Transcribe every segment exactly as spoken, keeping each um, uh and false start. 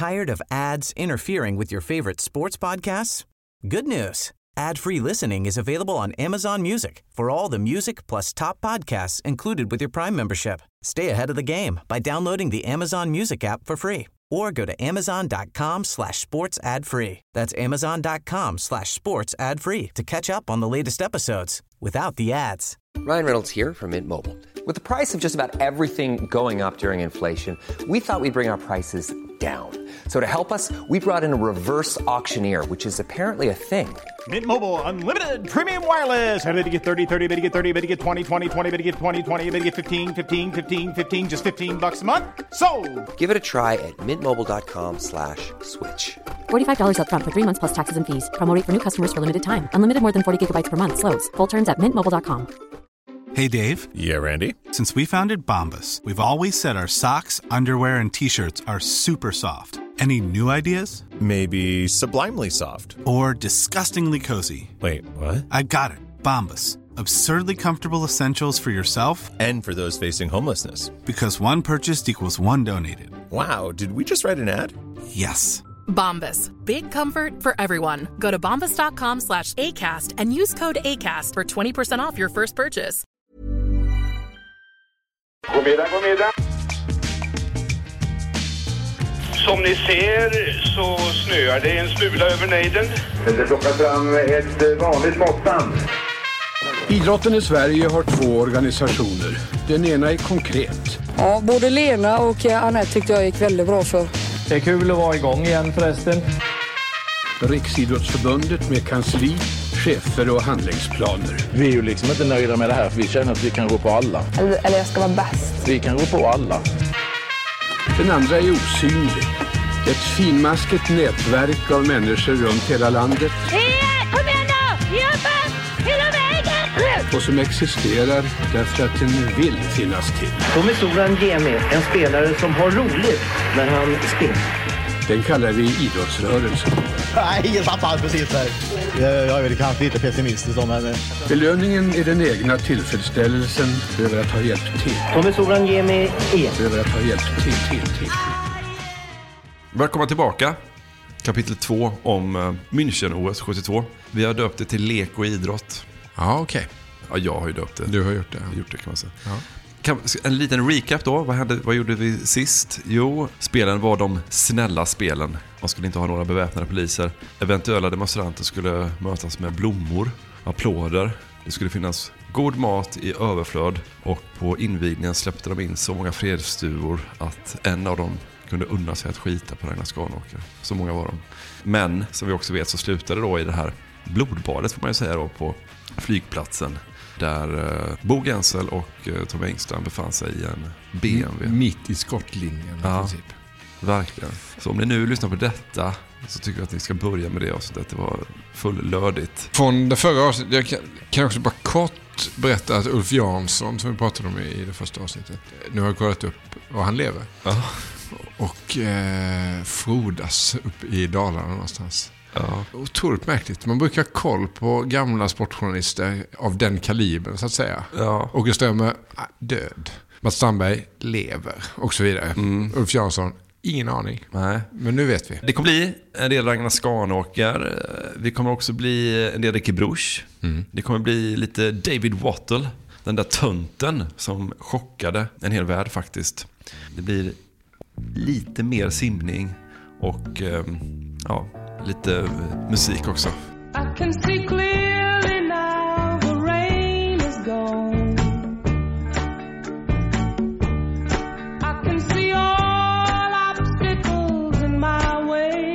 Tired of ads interfering with your favorite sports podcasts? Good news. Ad-free listening is available on Amazon Music for all the music plus top podcasts included with your Prime membership. Stay ahead of the game by downloading the Amazon Music app for free or go to amazon.com slash sports ad free. That's amazon.com slash sports ad free to catch up on the latest episodes without the ads. Ryan Reynolds here from Mint Mobile. With the price of just about everything going up during inflation, we thought we'd bring our prices down. So to help us, we brought in a reverse auctioneer, which is apparently a thing. Mint Mobile Unlimited Premium Wireless. How to get thirty, thirty, how to get thirty, how to get twenty, twenty, twenty, how to get twenty, twenty, how to get fifteen, fifteen, fifteen, fifteen, just fifteen bucks a month? Sold! Give it a try at mintmobile.com slash switch. forty-five dollars up front for three months plus taxes and fees. Promo rate for new customers for limited time. Unlimited more than forty gigabytes per month. Slows full terms at mint mobile dot com. Hey, Dave. Yeah, Randy. Since we founded Bombas, we've always said our socks, underwear, and T-shirts are super soft. Any new ideas? Maybe sublimely soft. Or disgustingly cozy. Wait, what? I got it. Bombas. Absurdly comfortable essentials for yourself and for those facing homelessness. Because one purchased equals one donated. Wow, did we just write an ad? Yes. Bombas. Big comfort for everyone. Go to bombas.com slash ACAST and use code ACAST for twenty percent off your first purchase. God middag, god middag. Som ni ser så snöar det en smula över nejden. Det plockar fram ett vanligt måttband. Idrotten i Sverige har två organisationer. Den ena är konkret. Ja, både Lena och Anette tyckte jag gick väldigt bra för. Det är kul att vara igång igen förresten. Riksidrottsförbundet med kansli, chefer och handlingsplaner. Vi är ju liksom inte nöjda med det här för vi känner att vi kan gå på alla. Eller, eller jag ska vara bäst. Vi kan gå på alla. Den andra är osynlig. Ett finmaskigt nätverk av människor runt hela landet. Hej, kom igen då! Jobba! Hela vägen! Och som existerar därför att den vill finnas till. Tommy Soran Gemi, en spelare som har roligt när han spelar. Den kallar vi idrottsrörelsen. Nej, ingen satt alls precis där. Jag är väl kanske lite pessimistisk om henne. Belöningen är den egna tillfredsställelsen över att ha hjälpt till. Tommy Soran Gemi är. Över att ha hjälpt till, till, till. Välkomna tillbaka. Kapitel två om uh, München-O S sjuttiotvå. Vi har döpt det till lek och idrott. Ja, okej. Okay. Ja, jag har ju döpt det. Du har gjort det. Jag har gjort det kan man säga. Ja. Kan, en liten recap då. Vad, hände, vad gjorde vi sist? Jo, spelen var de snälla spelen. Man skulle inte ha några beväpnade poliser. Eventuella demonstranter skulle mötas med blommor, applåder. Det skulle finnas god mat i överflöd. Och på invigningen släppte de in så många fredsstuvor att en av dem kunde unna sig att skita på Ragnar Skanåker. Så många var de. Men som vi också vet så slutade då i det här blodbadet får man ju säga då på flygplatsen. Där uh, Bo Gensel och uh, Tom Engström befann sig i en B M W. Mitt i skottlinjen i ja, princip. Verkligen. Så om ni nu lyssnar på detta så tycker jag att ni ska börja med det avsnittet. Det var fullödigt. Från det förra avsnittet, jag kan, kan också bara kort berätta att Ulf Jansson som vi pratade om i det första avsnittet, nu har jag kollat upp var han lever. Ja. Och eh, frodas upp i Dalarna någonstans. Ja. Otroligt märkligt. Man brukar ha koll på gamla sportjournalister av den kalibern så att säga. Ja. Åke Strömmer, död. Mats Strandberg lever och så vidare. Mm. Ulf Jansson, ingen aning. Nej. Men nu vet vi. Det kommer bli en del Ragnar Skanåker. Vi kommer också bli en del Ricky Bruch. Mm. Det kommer bli lite David Wattle. Den där tönten som chockade en hel värld faktiskt. Det blir lite mer simning och ja, lite musik också. I can see clearly now the rain is gone. I can see all obstacles in my way.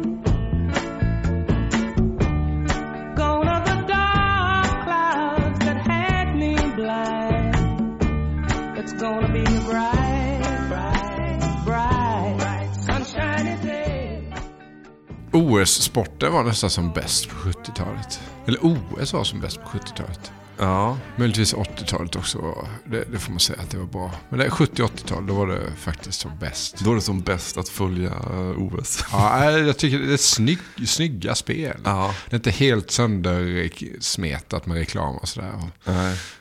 Gone are the dark clouds that had me blind. It's gonna be a bright, bright, bright, sunshiny day. O S-sporten var nästan som bäst på sjuttiotalet. Eller O S var som bäst på sjuttiotalet. Ja. Möjligtvis åttiotalet också. Det, det får man säga att det var bra. Men det sjuttio- och åttiotal, då var det faktiskt som bäst. Då är det som bäst att följa O S. Ja, jag tycker det är snygg, snygga spel. Ja. Det är inte helt söndersmetat med reklam och sådär. Nej.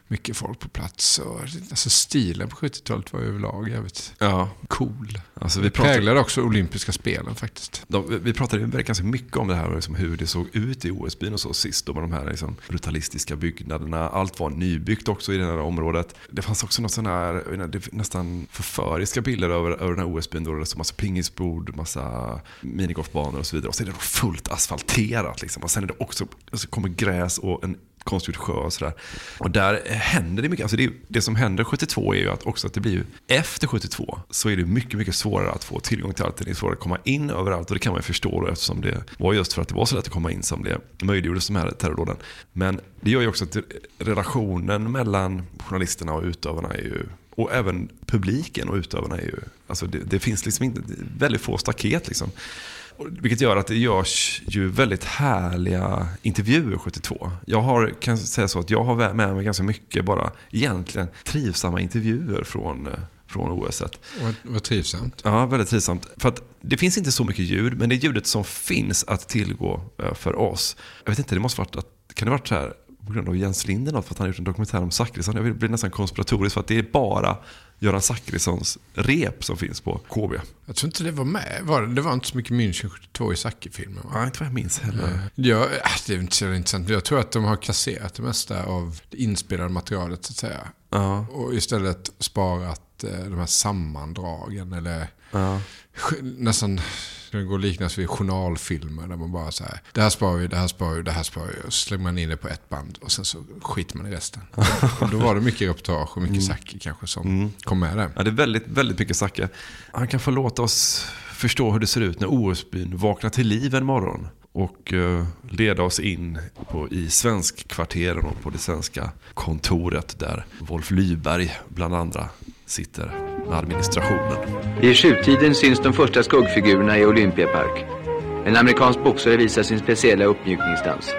mycket folk på plats. Och, alltså stilen på sjuttiotalet var överlag jävligt ja. cool. Alltså, vi pratade... präglade också olympiska spelen faktiskt. De, vi pratade ju ganska mycket om det här, liksom, hur det såg ut i O S-byn och så sist. Då, med de här liksom, brutalistiska byggnaderna. Allt var nybyggt också i det här området. Det fanns också något sån här, nästan förföriska bilder över, över den här O S-byn. Då det stod massa pingisbord, massa minigolfbanor och så vidare. Och så är det då fullt asfalterat. Liksom. Och sen är det också, så kommer gräs och en konstgjord sjö och sådär. Och där händer det mycket. Alltså det, det som händer sjuttiotvå är ju att också att det blir ju efter sjuttiotvå så är det mycket, mycket svårare att få tillgång till allt. Det är svårare att komma in överallt och det kan man ju förstå då, eftersom det var just för att det var så lätt att komma in som det möjliggjordes de här terrordåden. Men det gör ju också att relationen mellan journalisterna och utövarna är ju, och även publiken och utövarna är ju, alltså det, det finns liksom inte, väldigt få staket liksom. Vilket gör att det görs ju väldigt härliga intervjuer sjuttiotvå. Jag har, kan säga så att jag har med mig ganska mycket bara egentligen trivsamma intervjuer från, från O S-et. Vad, vad trivsamt. Ja, väldigt trivsamt. För att det finns inte så mycket ljud, men det ljudet som finns att tillgå för oss. Jag vet inte, det måste varit att, kan det varit så här på grund av Jens Linder för att han har gjort en dokumentär om Zachrisson. Jag vill bli nästan konspiratoriskt för att det är bara Göran Zachrissons rep som finns på K B. Jag tror inte det var med. Var det, det var inte så mycket München sjuttiotvå i Zacke-filmen. Ja, inte vad jag minns heller. Ja, det är inte så intressant. Jag tror att de har kasserat det mesta av det inspelade materialet så att säga. Ja. Och istället sparat eh, de här sammandragen eller ja. nästan det går liknas vid journalfilmer där man bara så här, det här sparar vi, det här sparar vi, det här sparar vi och så slänger man in det på ett band och sen så skiter man i resten. Och då var det mycket reportage och mycket mm. Zacke kanske som mm. kom med där. Ja, det är väldigt, väldigt mycket Zacke. Han kan få låta oss förstå hur det ser ut när O S-byn vaknar till liv en morgon och uh, leda oss in på, i svensk kvarteren och på det svenska kontoret där Wolf Lyberg bland andra sitter med administrationen. I sjutiden syns de första skuggfigurerna i Olympiapark. En amerikansk boxare visar sin speciella uppmjukningsdans.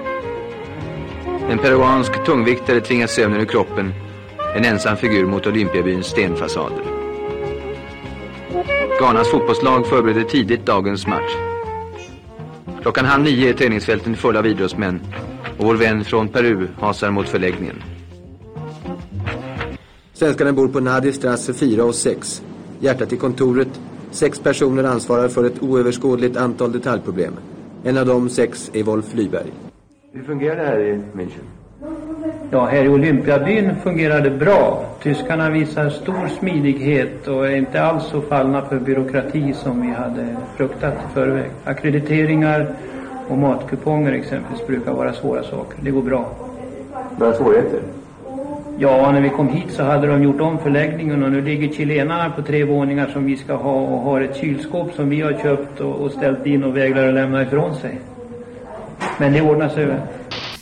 En peruansk tungviktare tvingas sömnen ur kroppen. En ensam figur mot Olympiabyns stenfasader. Ghanas fotbollslag förbereder tidigt dagens match. Klockan halv nio är träningsfälten fulla av idrottsmän och vår vän från Peru hasar mot förläggningen. Svenskarna bor på Nadistrasse fyra och sex. Hjärtat i kontoret. Sex personer ansvarar för ett oöverskådligt antal detaljproblem. En av dem sex är Wolf Lyberg. Hur fungerar det här i München? Ja, här i Olympiabyn fungerar det bra. Tyskarna visar stor smidighet och är inte alls så fallna för byråkrati som vi hade fruktat i förväg. Akkrediteringar och matkuponger exempelvis brukar vara svåra saker. Det går bra. Några svårigheter? Ja, när vi kom hit så hade de gjort om förläggningen och nu ligger chilenarna på tre våningar som vi ska ha och har ett kylskåp som vi har köpt och, och ställt in och vägrar att lämna ifrån sig. Men det ordnar sig väl.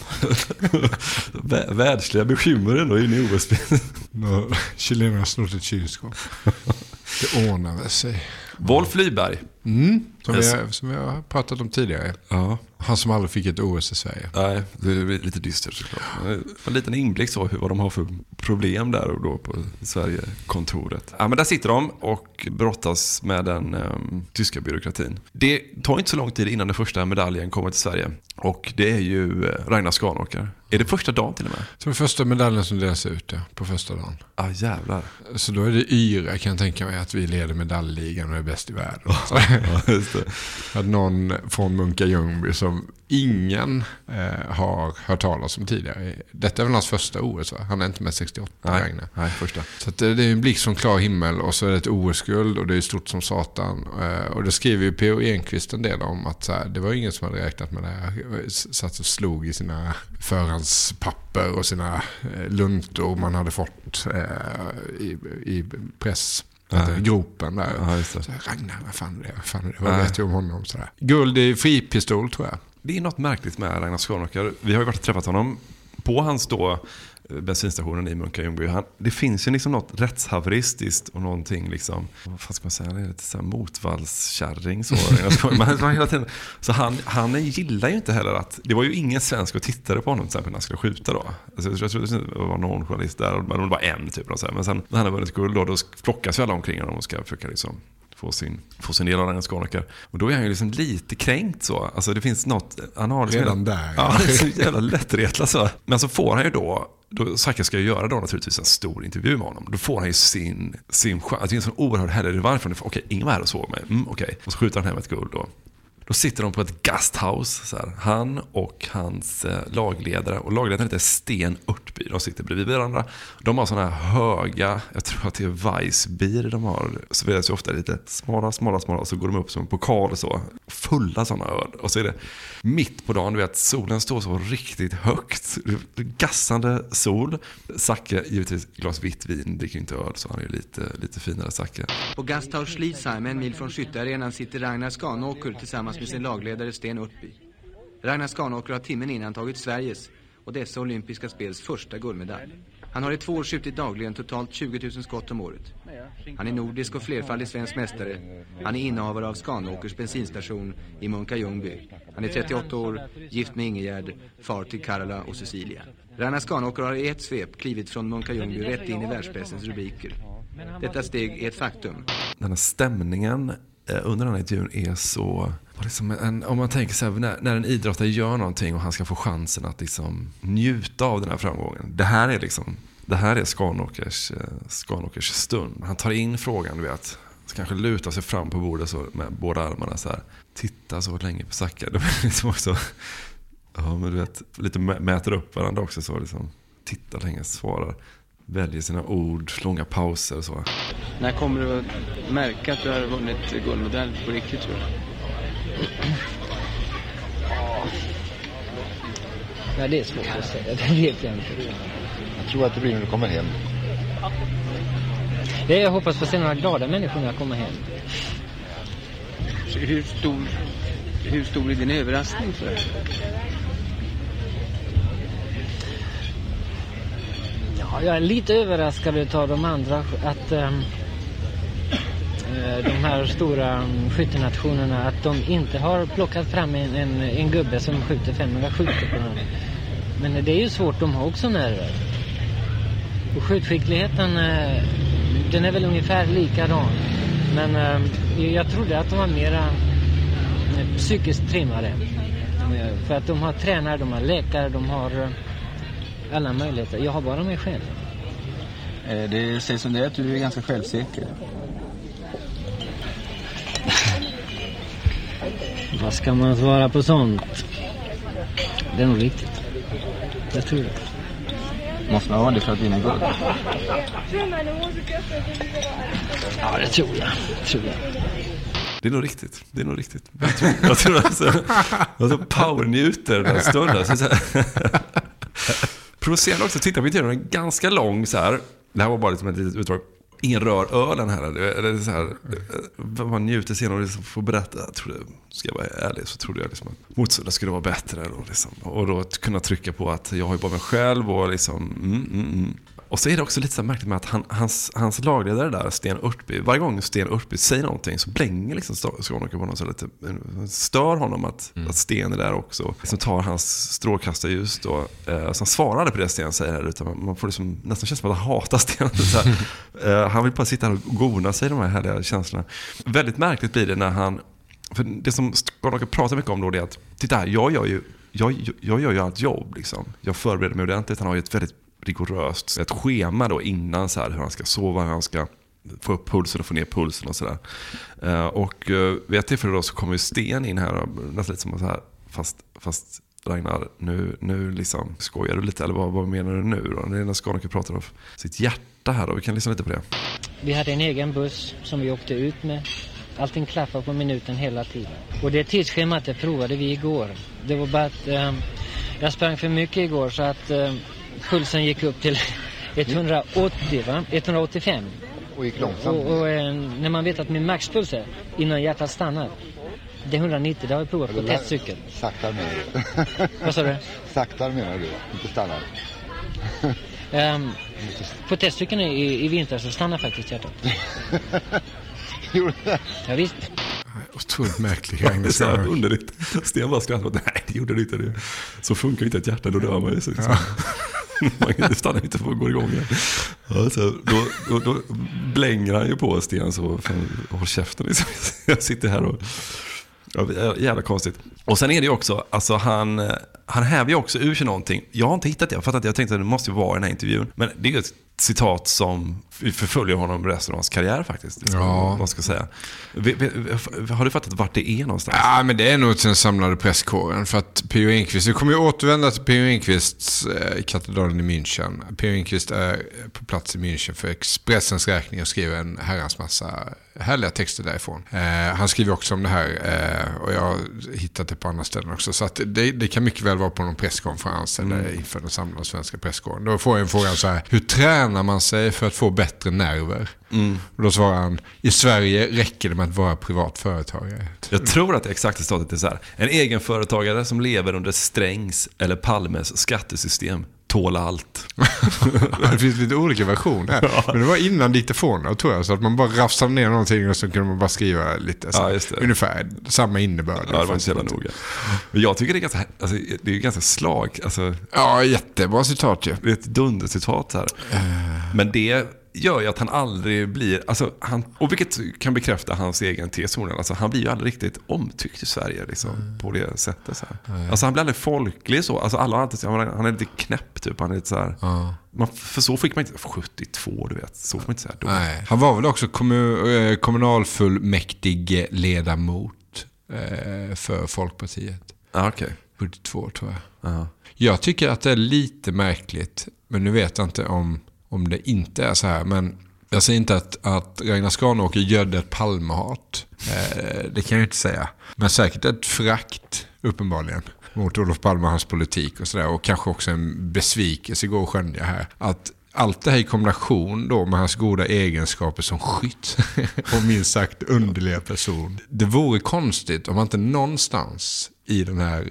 Världsliga bekymmer ändå inne i O S B. Chilenarna har snott ett kylskåp. Det ordnar sig. Wolf Lyberg. Mm, som, vi har, som vi har pratat om tidigare. Ja. Han som aldrig fick ett O S i Sverige. Nej, det är lite dystert såklart. En liten inblick så hur vad de har för problem där och då på Sverige-kontoret. Ja, men där sitter de och brottas med den um, tyska byråkratin. Det tar inte så lång tid innan den första medaljen kommer till Sverige. Och det är ju Ragnar Skanåker. Är det första dagen till och med? Så det första medaljen som delas ut, ja, på första dagen. Ja, ah, jävlar. Så då är det yra, kan jag tänka mig, att vi leder medaljligan och är bäst i världen. Ja, just det. Att någon från Munka Ljungby som ingen eh, har hört talas om tidigare. Detta är väl hans första O S, va? Han är inte med sextioåtta. Nej, nej, första. Så att det, det är en blick som klar himmel och så är det ett O S-guld och det är stort som satan. Eh, och det skriver ju P O Enquist en del om att så här, det var ingen som hade räknat med det här. Satt och slog i sina förhandspapper och sina eh, luntor man hade fått eh, i, i press. Ja. Gropen där. Ja, så Ragnar, vad fan är det? Vad fan är det? Vad vet jag om honom? Sådär. Guld i fripistol, tror jag. Det är något märkligt med Ragnar Skanåker. Vi har ju varit och träffat honom på hans då bensinstationen i Munka Ljungby. Han, det finns ju liksom något rättshaveristiskt och någonting liksom, vad fan ska man säga, det är lite så här motvallskärring så. man, hela tiden, så han, han gillar ju inte heller att, det var ju ingen svensk och tittade på honom till exempel när han skulle skjuta då. Alltså, jag tror det var någon journalist där, men det var en typ och så här. Men sen när han har vunnit guld då, då flockas ju alla omkring honom och ska försöka liksom få sin, få sin del av den Skanåker. Och då är han ju liksom lite kränkt så. Alltså det finns något, han har liksom redan där. Ja, det är så jävla lättretla så. Men så får han ju då då Zacke ska ju göra då naturligtvis en stor intervju med honom. Då får han ju sin, sin chans. Det är en sån oerhörd härlig varför. Okej, okay, ingen var här och såg mig. Mm, okej. Okay. Och så skjuter han hem ett guld då. Då sitter de på ett gasthouse, så här. Han och hans eh, lagledare. Och lagledaren heter Sten Örtby. De sitter bredvid varandra. De har såna här höga, jag tror att det är Weissbier de har. Så det är så ofta lite smala, smala, smala. Så går de upp som en pokal så. Fulla såna öl. Och så är det mitt på dagen, du vet, solen står så riktigt högt. Gassande sol. Zacke, givetvis glas vitt vin. Dricker inte öl, så han är ju lite, lite finare Zacke. På Gasthaus Schliesheim, en mil från skyttearenan, sitter Ragnar Skanåker tillsammans med sin lagledare Sten Örtby. Ragnar Skanåker har timmen innan tagit Sveriges och dessa olympiska spels första guldmedalj. Han har i två år skjutit dagligen totalt tjugo tusen skott om året. Han är nordisk och flerfaldig svensk mästare. Han är innehavare av Skanåkers bensinstation i Munka Ljungby. Han är trettioåtta år, gift med Ingegärd, far till Carola och Cecilia. Ragnar Skanåker har i ett svep klivit från Munka Ljungby rätt in i världspressens rubriker. Detta steg är ett faktum. Den här stämningen under den här intervjun är så liksom en, om man tänker så här, när, när en idrottare gör någonting och han ska få chansen att liksom njuta av den här framgången. Det här är liksom det här är Skanåkers, Skanåkers stund. Han tar in frågan, du vet, så kanske lutar sig fram på bordet så med båda armarna så här, titta så länge på Zacke. Det är liksom också, ja, men du vet, lite mäter upp varandra också så liksom, titta länge, svarar, väljer sina ord, långa pauser och så. När kommer du att märka att du har vunnit guldmedalj på riktigt, tror jag? Ja, det är svårt att säga. Det vet jag inte. Jag tror att det blir när du kommer hem. Det är, jag hoppas få se några glada människor när jag kommer hem. Så hur stor, hur stor är din överraskning för det? Ja, jag är lite överraskad av de andra att um, de här stora skyttenationerna, att de inte har plockat fram en, en, en gubbe som skjuter femhundra skjuter på den. Men det är ju svårt, de har också nerver. Och skjutskickligheten, den är väl ungefär likadan. Men jag trodde att de var mera psykiskt trimmade. För att de har tränare, de har läkare, de har alla möjligheter. Jag har bara mig själv. Det sägs som det att du är ganska självsäker. Vad ska man svara på sånt? Det är nog riktigt. Jag tror det. Måste man ha det för att vinna guld? Ja, det tror jag. tror jag. Det är nog riktigt. Det är nog riktigt. Jag tror, jag tror alltså, alltså powernjuter den stunden. Så så provocerande också. Titta på intervjun, en ganska lång så här. Det här var bara liksom ett litet utdrag. Ingen rör ölen här. Eller så här, man njuter sen och liksom får berätta. Jag trodde, ska jag vara ärlig, så trodde jag liksom att motståndaren skulle vara bättre. Och, liksom, och då kunna trycka på att jag har ju bara mig själv. Och, liksom, mm, mm, mm. och så är det också lite så märkligt med att han, hans, hans lagledare där, Sten Örtby, varje gång Sten Örtby säger någonting så blänger liksom Skanåker på honom så lite, stör honom att, mm. att Sten är där också. Liksom tar hans strålkastarljus då. Eh, så han svarade på det Sten säger här, utan man får liksom nästan känna som att han hatar Sten. Så här, eh, han vill bara sitta här och gona sig de här härliga känslorna. Väldigt märkligt blir det när han, för det som Skanåker pratar mycket om då, det är att titta här, jag gör ju, jag, jag gör ju allt jobb liksom. Jag förbereder mig ordentligt, han har ju ett väldigt rigoröst ett schema då innan så här, hur han ska sova, hur han ska få upp pulsen och få ner pulsen och sådär. Uh, och uh, vid ett tillfälle då så kommer ju Sten in här och nästan lite som så här, fast, fast Ragnar, nu, nu liksom skojar du lite, eller vad, vad menar du nu då? Det är när Skanåker pratar om sitt hjärta här då, vi kan lyssna lite på det. Vi hade en egen buss som vi åkte ut med. Allting klaffade på minuten hela tiden. Och det tidsschemat det provade vi igår. Det var bara att uh, jag sprang för mycket igår så att uh, pulsen gick upp till etthundraåttio, va? etthundraåttiofem. Och gick långsamt. Och, och, och när man vet att min maxpuls är innan hjärtat stannar, det är hundranittio, det har jag provat på testcykel. Saktar menar du? Vad sa du? Saktar menar du, inte stannar. um, på testcykeln i, i vinter så stannar faktiskt hjärtat. Gjorde det? Ja, visst. Otroligt märklig. Ja, det är så här underligt. Sten bara skrattar. Nej, det gjorde det inte. Det. Så funkar inte ett hjärta, då dör man ju. Så, ja. Man stannar inte för att gå igång igen. Ja, så, då, då, då blänger han ju på Sten så håll käften. Liksom. Jag sitter här och Ja, jävla konstigt. Och sen är det ju också, alltså han, han häver ju också ur sig någonting. Jag har inte hittat det, jag fattar inte, jag tänkte att det måste ju vara i den här intervjun. Men det är ju ett citat som förföljer honom resten av hans karriär faktiskt. Ja. Vad ska jag säga. Har du fattat vart det är någonstans? Ja, men det är nog till den samlade presskåren. För att P O Enquist, vi kommer ju återvända till P O Enquists eh, katedralen i München. P O Enquist är på plats i München för Expressens räkning och skriver en herrans massa härliga texter därifrån. Eh, han skriver också om det här eh, och jag har hittat det på andra ställen också. Så att det, det kan mycket väl vara på någon presskonferens mm. eller inför den samlade svenska presskåren. Då får jag en fråga så här: hur tränar man sig för att få bättre nerver? Mm. Och då svarar han: i Sverige räcker det med att vara privat företagare. Jag tror att det exakta statet är så här: en egen företagare som lever under Strängs eller Palmes skattesystem tål allt. Det finns lite olika versioner. Ja. Men det var innan diktafonen, tror jag. Så att man bara rafsade ner någonting och så kunde man bara skriva lite så, ja, ungefär samma innebörd. Ja, det var inte så jävla noga. Men jag tycker det är ganska, alltså, det är ju ganska slag. Alltså, ja, jättebra citat ju. Ja. Det är ett dundercitat här. Uh. Men det gör ju att han aldrig blir, alltså han, och vilket kan bekräfta hans egen tes, alltså han blir ju aldrig riktigt omtyckt i Sverige liksom, mm. på det sättet så här. Mm. Alltså han blir aldrig folklig så, alltså alla har alltid, han är lite knäpp typ, han är lite så här. Mm. Man, för så fick man inte, sjuttiotvå du vet, så får man inte säga då. Nej. Han var väl också kommun, kommunalfullmäktig ledamot eh, för Folkpartiet. Ah, okej. Okay. sjuttiotvå tror jag. Uh-huh. Jag tycker att det är lite märkligt, men nu vet jag inte om om det inte är så här, men jag säger inte att, att Ragnar Skanåker gödde ett Palmehat. Eh, det kan jag inte säga. Men säkert ett frakt, uppenbarligen, mot Olof Palme och hans politik och sådär. Och kanske också en besvikelse igår skönde jag här. Att allt det här i kombination då med hans goda egenskaper som skytt och minst sagt underliga person. Det vore konstigt om man inte någonstans i den här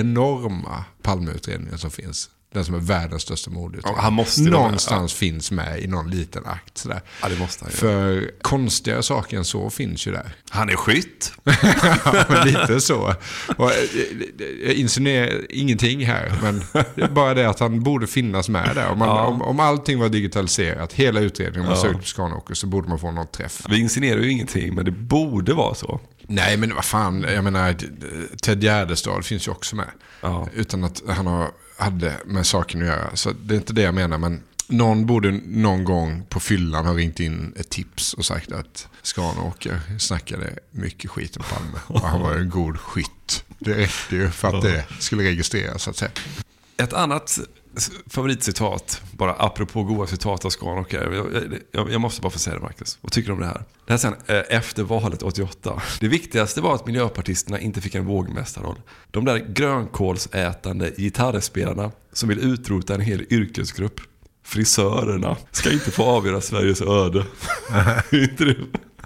enorma Palmeutredningen som finns, den som är världens största mordutredning, ja, han måste någonstans ja. finns med i någon liten akt sådär. Ja, det måste han, ja. För konstigare saker än så finns ju där. Han är skytt. Ja, men lite så. Och jag insinuerar ingenting här, men det är bara det att han borde finnas med där. Om, man, ja. om, om allting var digitaliserat, hela utredningen man ja. sökt på Skanåker, så borde man få någon träff. Vi insinuerar ju ingenting, men det borde vara så. Nej, men vad fan, jag menar, Ted Gärdestad finns ju också med. Ja. Utan att han har hade med saken att göra. Så det är inte det jag menar, men någon borde någon gång på fyllan ha ringt in ett tips och sagt att Skanåker snackade mycket skit om Palme och han var en god skytt. Det räckte ju för att det skulle registreras, så att säga. Ett annat favoritcitat, bara apropå goda citat av Skanåker. Jag, jag, jag måste bara få säga det, Marcus. Vad tycker du om det här? Det här sen, efter valet åttioåtta. Det viktigaste var att miljöpartisterna inte fick en vågmästarroll. De där grönkålsätande gitarrspelarna som vill utrota en hel yrkesgrupp, frisörerna, ska inte få avgöra Sveriges öde. Inte det?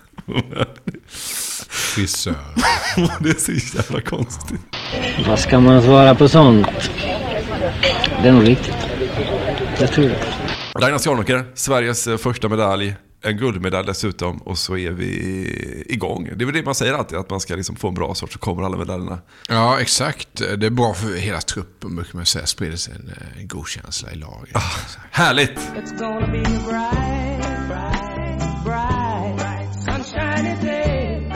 Frisör. Det är så jävla konstigt. Vad ska man svara på sånt? Det är nog riktigt. Jag tror det. Ragnar Skanåker, Sveriges första medalj, en guldmedalj dessutom, och så är vi igång. Det är väl det man säger alltid, att man ska liksom få en bra sort, så kommer alla medaljerna. Ja, exakt. Det är bra för hela truppen, brukar man säga. Sprider sig en, en god känsla i laget. Ah, härligt! It's gonna be a bright, bright, bright, sunshiny day.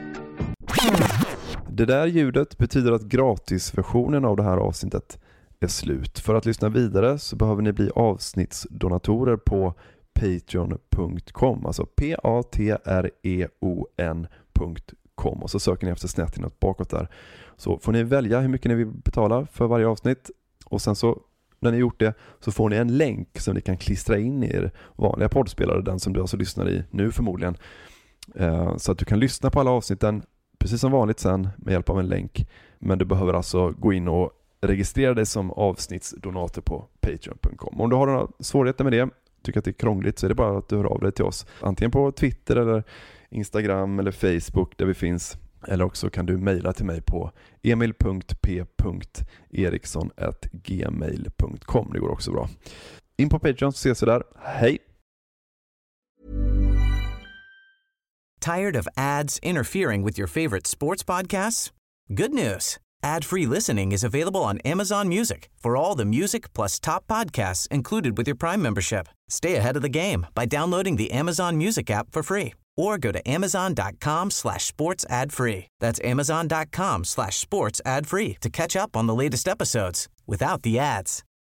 Det där ljudet betyder att gratisversionen av det här avsnittet är slut. För att lyssna vidare så behöver ni bli avsnittsdonatorer på patreon punkt com, alltså p a t r e o n punkt com, och så söker ni efter snett inåt bakåt där. Så får ni välja hur mycket ni vill betala för varje avsnitt, och sen så när ni gjort det så får ni en länk som ni kan klistra in i er vanliga poddspelare, den som du alltså lyssnar i nu förmodligen, så att du kan lyssna på alla avsnitten precis som vanligt sen med hjälp av en länk. Men du behöver alltså gå in och registrera dig som avsnittsdonator på patreon punkt com. Om du har några svårigheter med det, tycker att det är krångligt, så är det bara att du hör av dig till oss. Antingen på Twitter eller Instagram eller Facebook där vi finns. Eller också kan du mejla till mig på emil punkt p punkt eriksson at gmail punkt com. Det går också bra. In på Patreon så ses vi där. Hej! Tired of ads interfering with your favorite sports podcasts? Good news. Ad-free listening is available on Amazon Music for all the music plus top podcasts included with your Prime membership. Stay ahead of the game by downloading the Amazon Music app for free or go to amazon.com slash sports ad free. That's amazon.com slash sports ad free to catch up on the latest episodes without the ads.